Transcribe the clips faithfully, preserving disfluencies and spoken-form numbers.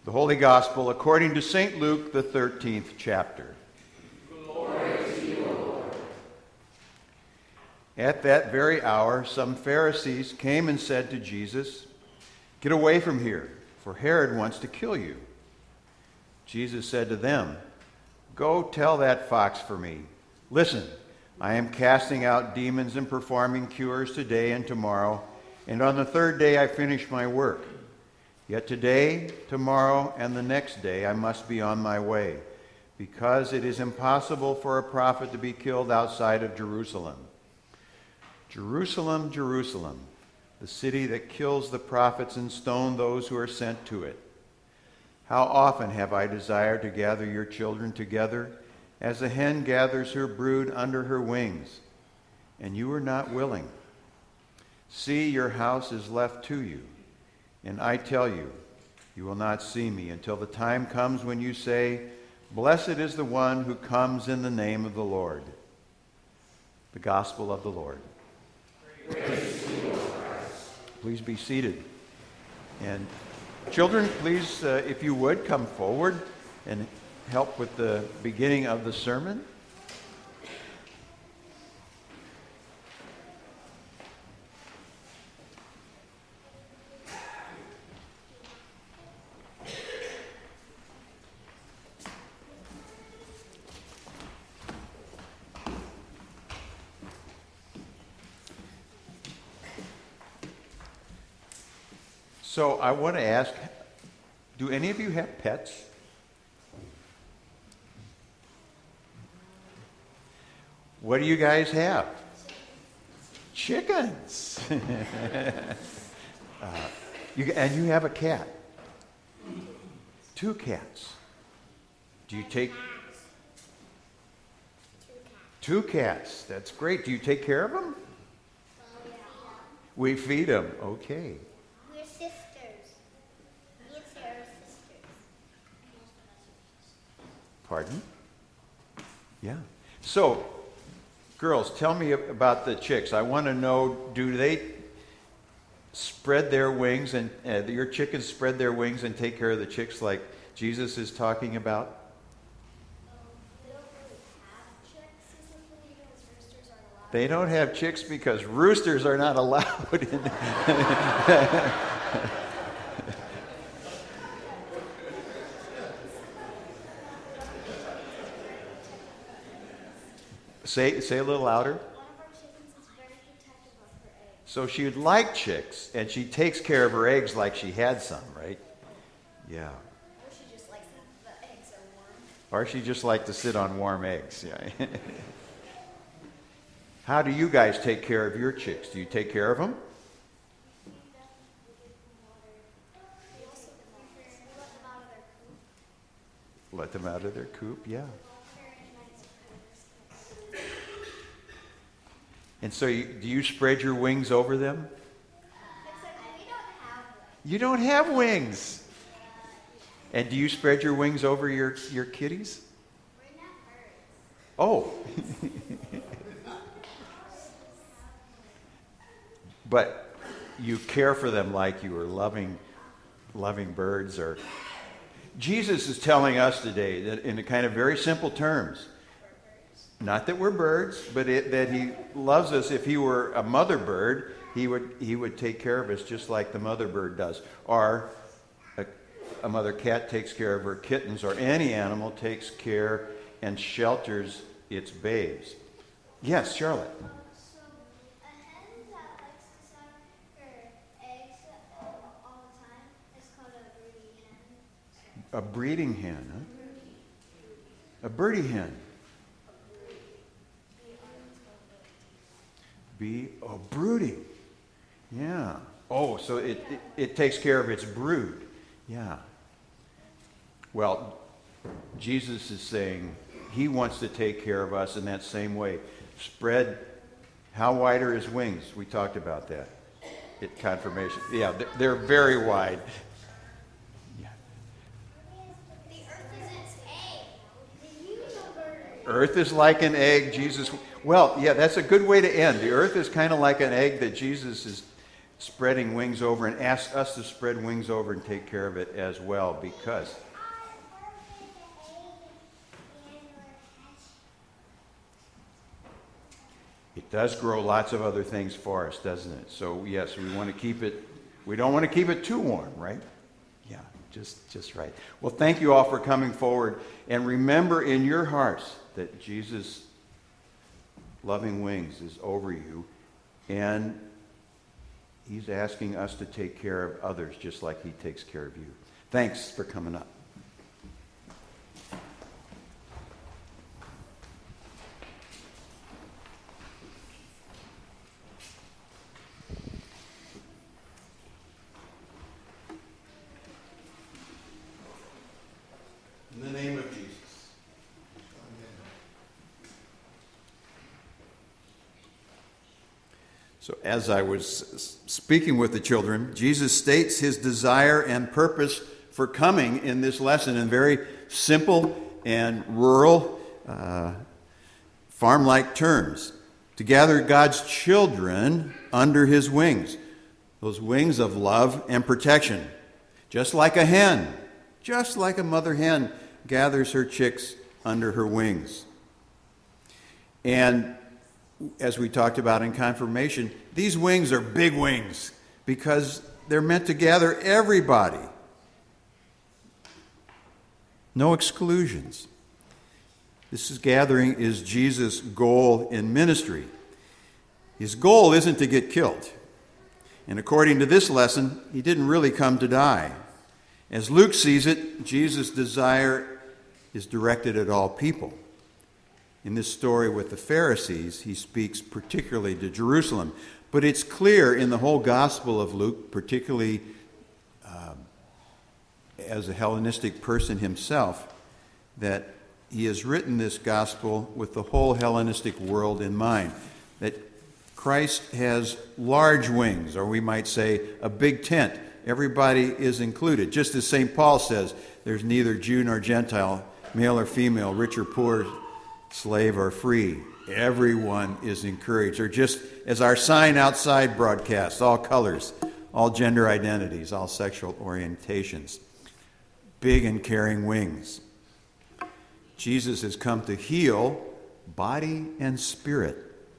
The Holy Gospel according to Saint Luke, the thirteenth chapter. Glory to you, Lord. At that very hour, some Pharisees came and said to Jesus, "Get away from here, for Herod wants to kill you." Jesus said to them, "Go tell that fox for me. Listen, I am casting out demons and performing cures today and tomorrow, and on the third day I finish my work. Yet today, tomorrow, and the next day I must be on my way, because it is impossible for a prophet to be killed outside of Jerusalem. Jerusalem, Jerusalem, the city that kills the prophets and stones those who are sent to it. How often have I desired to gather your children together, as a hen gathers her brood under her wings, and you were not willing. See, your house is left to you. And I tell you, you will not see me until the time comes when you say, 'Blessed is the one who comes in the name of the Lord.'" The Gospel of the Lord. Praise to you, Christ. Please be seated. And children, please, uh, if you would, come forward and help with the beginning of the sermon. So I want to ask, do any of you have pets? What do you guys have? Chickens. uh, you, and you have a cat. Two cats. Do you take... Two cats. That's great. Do you take care of them? We feed them. Okay. We're sisters. Me and Sarah are sisters. Pardon? Yeah. So, girls, tell me about the chicks. I want to know, do they spread their wings, and uh, your chickens spread their wings and take care of the chicks like Jesus is talking about? They don't have chicks because roosters are not allowed in. say say a little louder. One of our chickens is very protective of her eggs. So she'd like chicks, and she takes care of her eggs like she had some, right? Yeah. Or she just likes that the eggs are warm. Or she just liked to sit on warm eggs. Yeah. How do you guys take care of your chicks? Do you take care of them? We feed them, we give them water. We also let them out of their coop. Let them out of their coop, yeah. Very nice pets. And so you, do you spread your wings over them? Except we don't have one. You don't have wings. And do you spread your wings over your, your kitties? We're not birds. Oh. But you care for them like you are loving, loving birds. Or Jesus is telling us today that in a kind of very simple terms, not that we're birds, but it, that he loves us. If he were a mother bird, he would he would take care of us just like the mother bird does. Or a, a mother cat takes care of her kittens, or any animal takes care and shelters its babes. Yes, Charlotte. Um, so a hen that likes to set her eggs um, all the time is called a broody hen. A breeding hen, huh? A birdie hen. Be oh, brooding. Yeah. Oh, so it, it, it takes care of its brood. Yeah. Well, Jesus is saying he wants to take care of us in that same way. Spread, how wide are his wings? We talked about that. It, confirmation. Yeah, they're, they're very wide. Yeah. The earth is its egg. The universe. Earth is like an egg, Jesus. Well, yeah, that's a good way to end. The earth is kind of like an egg that Jesus is spreading wings over and asked us to spread wings over and take care of it as well, because it does grow lots of other things for us, doesn't it? So yes, we want to keep it, we don't want to keep it too warm, right? Yeah, just, just right. Well, thank you all for coming forward. And remember in your hearts that Jesus' loving wings is over you. And he's asking us to take care of others just like he takes care of you. Thanks for coming up. In the name of Jesus. So as I was speaking with the children, Jesus states his desire and purpose for coming in this lesson in very simple and rural, uh, farm-like terms. To gather God's children under his wings. Those wings of love and protection. Just like a hen, just like a mother hen gathers her chicks under her wings. And as we talked about in confirmation, these wings are big wings because they're meant to gather everybody. No exclusions. This is gathering is Jesus' goal in ministry. His goal isn't to get killed. And according to this lesson, he didn't really come to die. As Luke sees it, Jesus' desire is directed at all people. In this story with the Pharisees, he speaks particularly to Jerusalem. But it's clear in the whole Gospel of Luke, particularly uh, as a Hellenistic person himself, that he has written this Gospel with the whole Hellenistic world in mind. That Christ has large wings, or we might say a big tent. Everybody is included. Just as Saint Paul says, there's neither Jew nor Gentile, male or female, rich or poor, slave or free. Everyone is encouraged. Or just as our sign outside broadcasts, all colors, all gender identities, all sexual orientations. Big and caring wings. Jesus has come to heal body and spirit.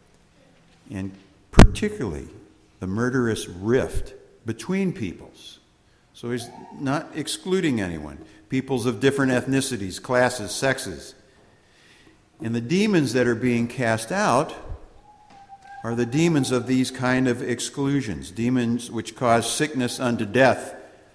And particularly the murderous rift between peoples. So he's not excluding anyone. Peoples of different ethnicities, classes, sexes. And the demons that are being cast out are the demons of these kind of exclusions. Demons which cause sickness unto death.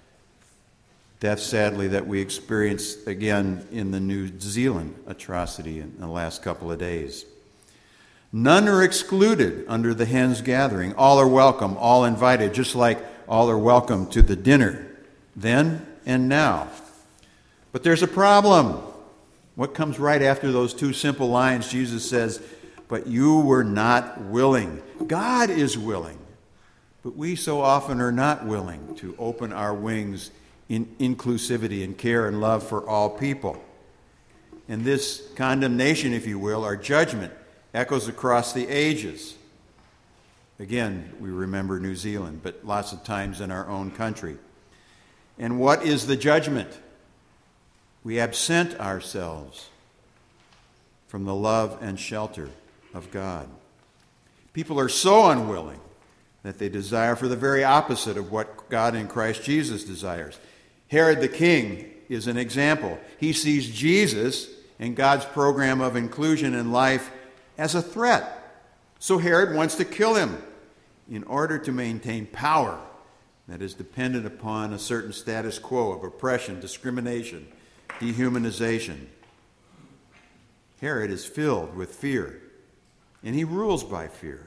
Death, sadly, that we experienced again in the New Zealand atrocity in the last couple of days. None are excluded under the hen's gathering. All are welcome, all invited, just like all are welcome to the dinner, then and now. But there's a problem. What comes right after those two simple lines? Jesus says, but you were not willing. God is willing. But we so often are not willing to open our wings in inclusivity and care and love for all people. And this condemnation, if you will, our judgment, echoes across the ages. Again, we remember New Zealand, but lots of times in our own country. And what is the judgment? We absent ourselves from the love and shelter of God. People are so unwilling that they desire for the very opposite of what God in Christ Jesus desires. Herod the king is an example. He sees Jesus and God's program of inclusion in life as a threat. So Herod wants to kill him in order to maintain power that is dependent upon a certain status quo of oppression, discrimination, dehumanization. Herod is filled with fear, and he rules by fear.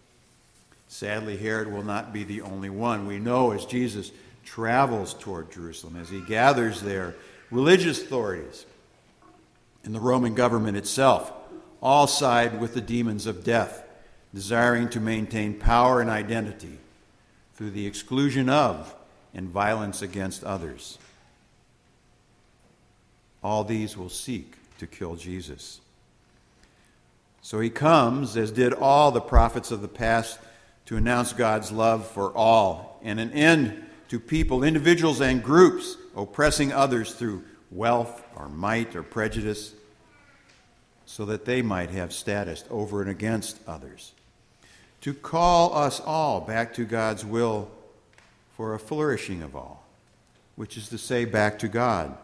Sadly, Herod will not be the only one. We know as Jesus travels toward Jerusalem, as he gathers there, religious authorities and the Roman government itself all side with the demons of death, desiring to maintain power and identity through the exclusion of and violence against others. All these will seek to kill Jesus. So he comes, as did all the prophets of the past, to announce God's love for all and an end to people, individuals and groups, oppressing others through wealth or might or prejudice, so that they might have status over and against others. To call us all back to God's will for a flourishing of all, which is to say, back to God.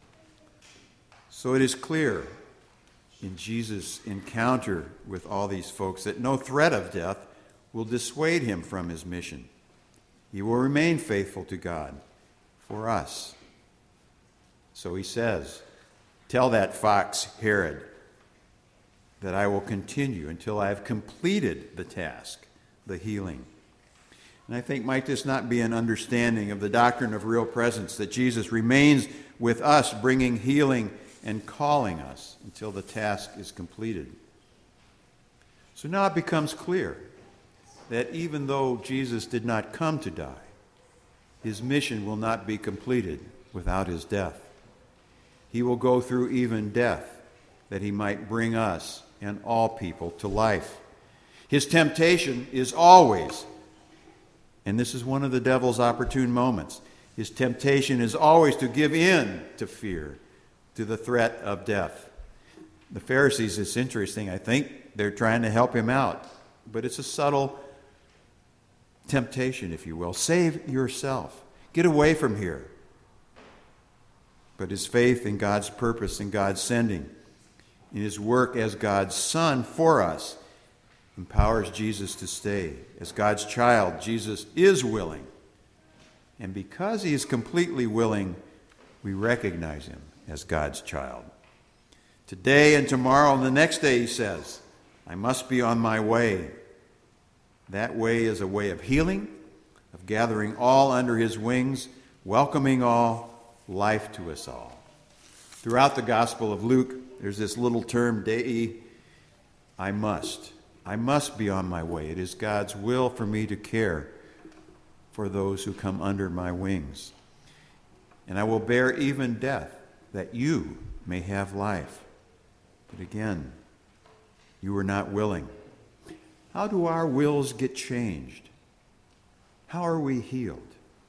So it is clear in Jesus' encounter with all these folks that no threat of death will dissuade him from his mission. He will remain faithful to God for us. So he says, tell that fox Herod that I will continue until I have completed the task, the healing. And I think, might this not be an understanding of the doctrine of real presence, that Jesus remains with us, bringing healing and calling us until the task is completed. So now it becomes clear that even though Jesus did not come to die, his mission will not be completed without his death. He will go through even death that he might bring us and all people to life. His temptation is always, and this is one of the devil's opportune moments, his temptation is always to give in to fear, to the threat of death. The Pharisees, it's interesting, I think they're trying to help him out, but it's a subtle temptation, if you will. Save yourself. Get away from here. But his faith in God's purpose and God's sending, in his work as God's Son for us, empowers Jesus to stay. As God's child, Jesus is willing. And because he is completely willing, we recognize him as God's child. Today and tomorrow and the next day, he says, I must be on my way. That way is a way of healing, of gathering all under his wings, welcoming all, life to us all. Throughout the Gospel of Luke, there's this little term, Dei, I must. I must be on my way. It is God's will for me to care for those who come under my wings. And I will bear even death, that you may have life. But again, you were not willing. How do our wills get changed? How are we healed?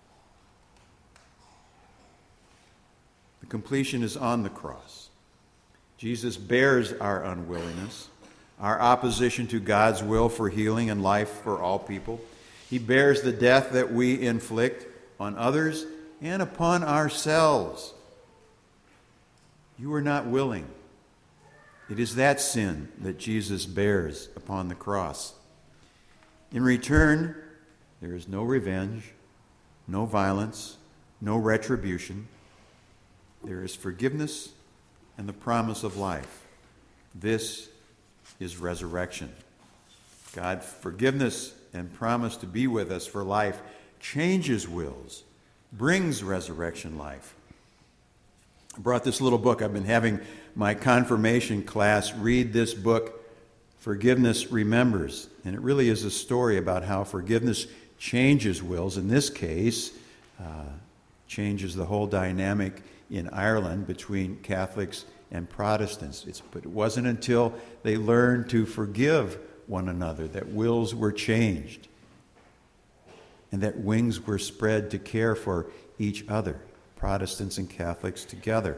The completion is on the cross. Jesus bears our unwillingness, our opposition to God's will for healing and life for all people. He bears the death that we inflict on others and upon ourselves. You are not willing. It is that sin that Jesus bears upon the cross. In return, there is no revenge, no violence, no retribution. There is forgiveness and the promise of life. This is resurrection. God's forgiveness and promise to be with us for life changes wills, brings resurrection life. I brought this little book. I've been having my confirmation class read this book, Forgiveness Remembers. And it really is a story about how forgiveness changes wills. In this case, uh, changes the whole dynamic in Ireland between Catholics and Protestants. It's, but it wasn't until they learned to forgive one another that wills were changed and that wings were spread to care for each other, Protestants and Catholics together.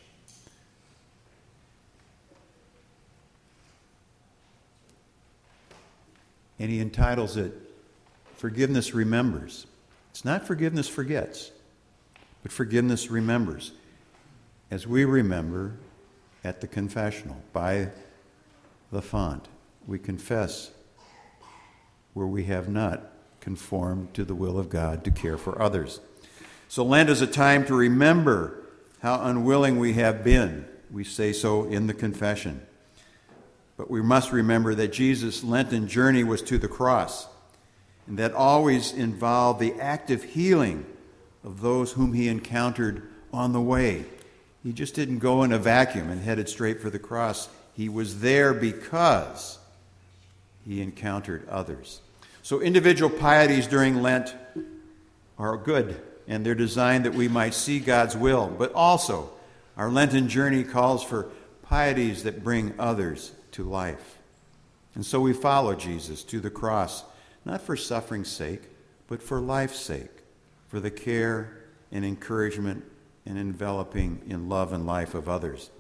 And he entitles it, Forgiveness Remembers. It's not forgiveness forgets, but forgiveness remembers. As we remember at the confessional, by the font, we confess where we have not conformed to the will of God to care for others. So Lent is a time to remember how unwilling we have been. We say so in the confession. But we must remember that Jesus' Lenten journey was to the cross, and that always involved the active healing of those whom he encountered on the way. He just didn't go in a vacuum and headed straight for the cross. He was there because he encountered others. So individual pieties during Lent are good, and they're designed that we might see God's will. But also, our Lenten journey calls for pieties that bring others to life. And so we follow Jesus to the cross, not for suffering's sake, but for life's sake, for the care and encouragement and enveloping in love and life of others.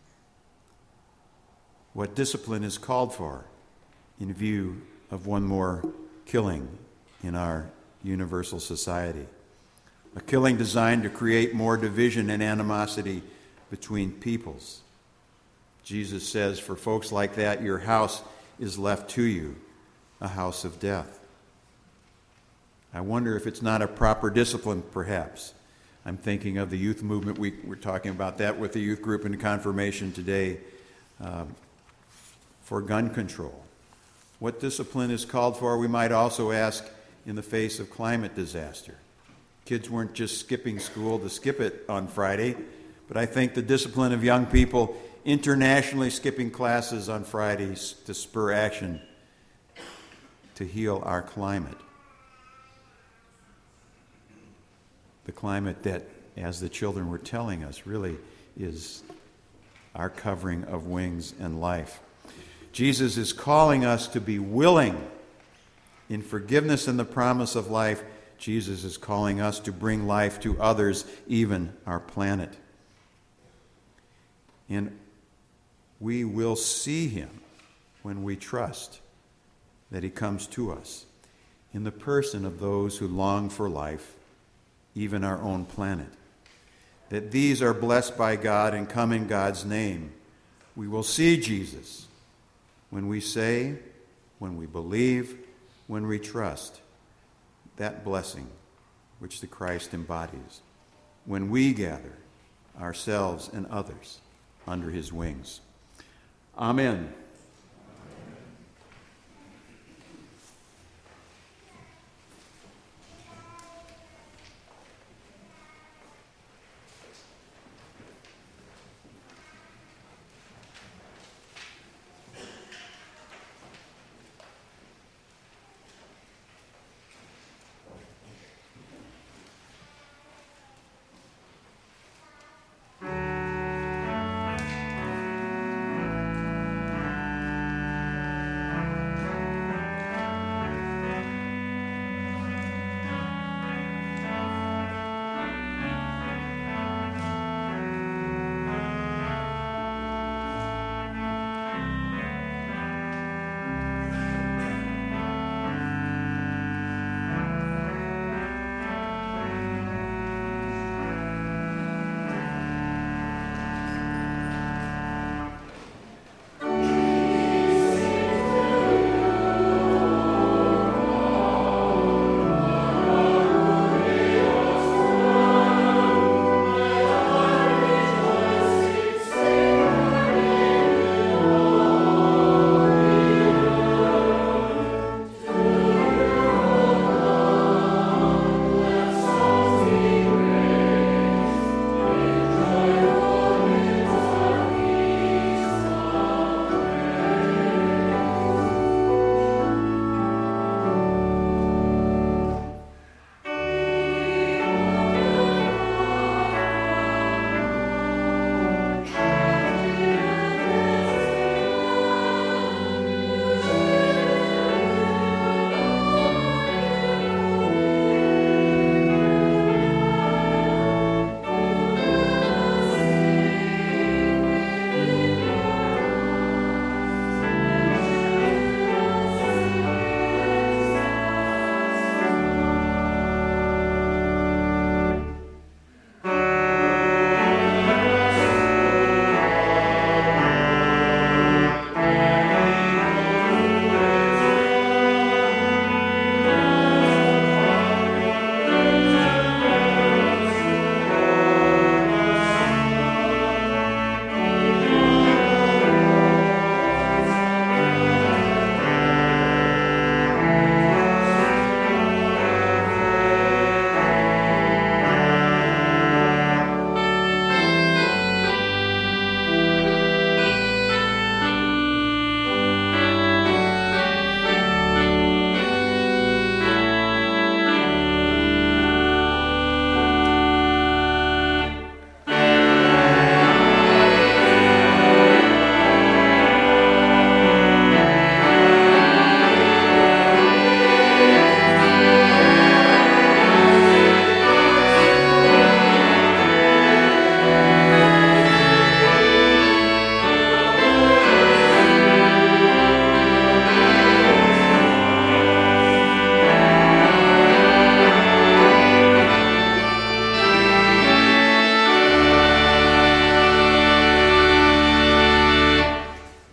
What discipline is called for in view of one more killing in our universal society? A killing designed to create more division and animosity between peoples. Jesus says, for folks like that, your house is left to you, a house of death. I wonder if it's not a proper discipline, perhaps. I'm thinking of the youth movement. We were talking about that with the youth group in confirmation today um, for gun control. What discipline is called for, we might also ask in the face of climate disaster. Kids weren't just skipping school to skip it on Friday, but I think the discipline of young people internationally skipping classes on Fridays to spur action to heal our climate. The climate that, as the children were telling us, really is our covering of wings and life. Jesus is calling us to be willing in forgiveness and the promise of life. Jesus is calling us to bring life to others, even our planet. And we will see him when we trust that he comes to us in the person of those who long for life, even our own planet. That these are blessed by God and come in God's name. We will see Jesus when we say, when we believe, when we trust that blessing which the Christ embodies, when we gather ourselves and others under his wings. Amen.